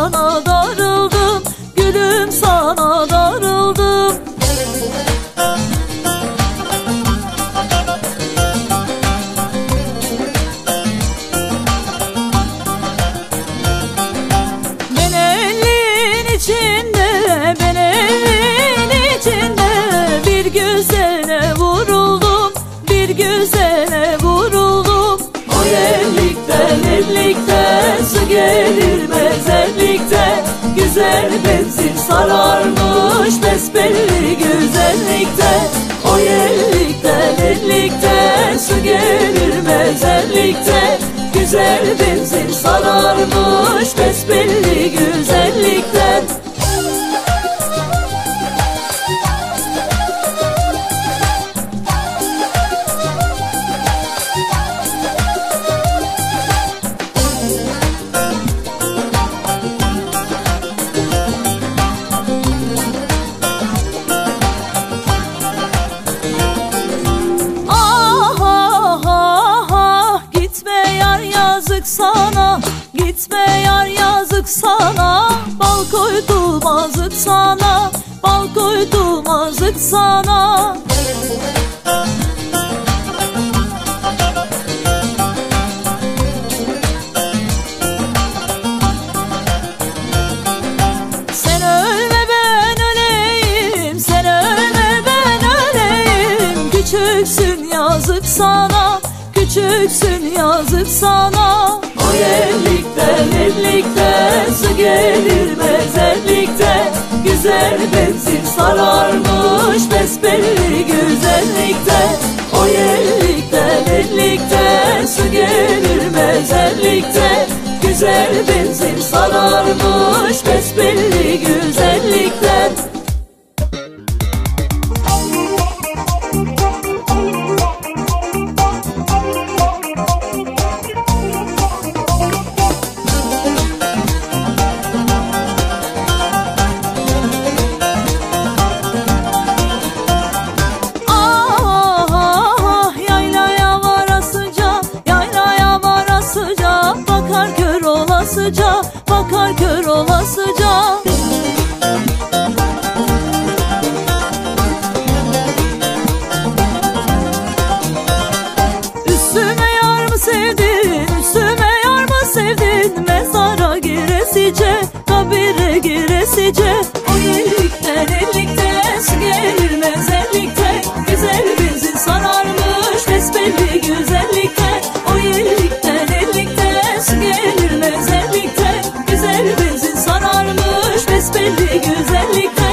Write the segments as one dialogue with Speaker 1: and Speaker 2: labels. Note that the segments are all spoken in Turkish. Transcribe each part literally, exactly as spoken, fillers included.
Speaker 1: sana darıldım, gülüm sana darıldım. Ben elin içinde, ben elin içinde bir güzele vuruldum, bir güzele vuruldum. O ellikten ellikten su gelir mezarlıkta, güzel benzin sararmış besbelli güzellikte. O ellikten ellikten su gelir mezarlıkta, güzel benzin sararmış besbelli güzellikten. Sana gitme yar, yazık sana, bal koydum azık sana, bal koydum azık sana. Sen ölme ben öleyim, sen ölme ben öleyim, küçüksün yazık sana, küçüksün yazık sana. O ellikten ellikten su gelir mezarlıkta, güzel benzin sararmış besbelli güzellikte. O ellikten ellikten su gelir mezarlıkta, güzel benzin sararmış besbelli güzellikten. Bakar kör olasıca. Üstüme yar mı sevdin, üstüme yar mı sevdin, mezara giresice, kabire giresice. O ellikten ellikten su gelir mezarlıkta, güzel benzin sararmış besbelli güzellikte. O ellikten ellikten su gelir mezarlıkta, güzel benzin sararmış besbelli güzellikte.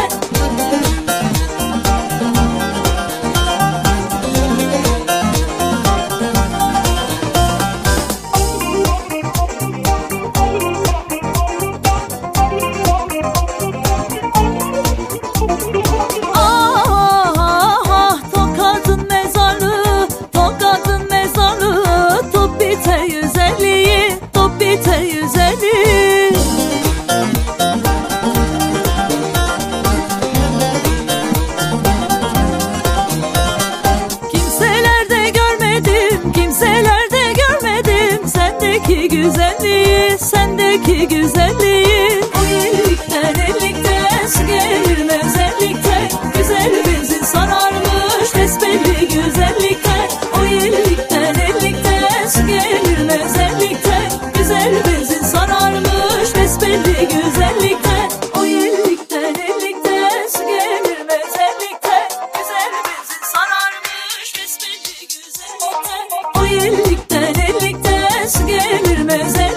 Speaker 1: Sendeki güzelliği, sendeki güzelliği. O ellikten ellikten su gelir mezarlıkta, güzel benzin sararmış besbelli güzellikte. O ellikten ellikten su gelir mezarlıkta, güzel benzin sararmış besbelli güzellikte. O ellikten ellikten su gelir mezarlıkta, güzel benzin sararmış besbelli güzellikte. O ellikten ellikten su gelir mezarlıkta.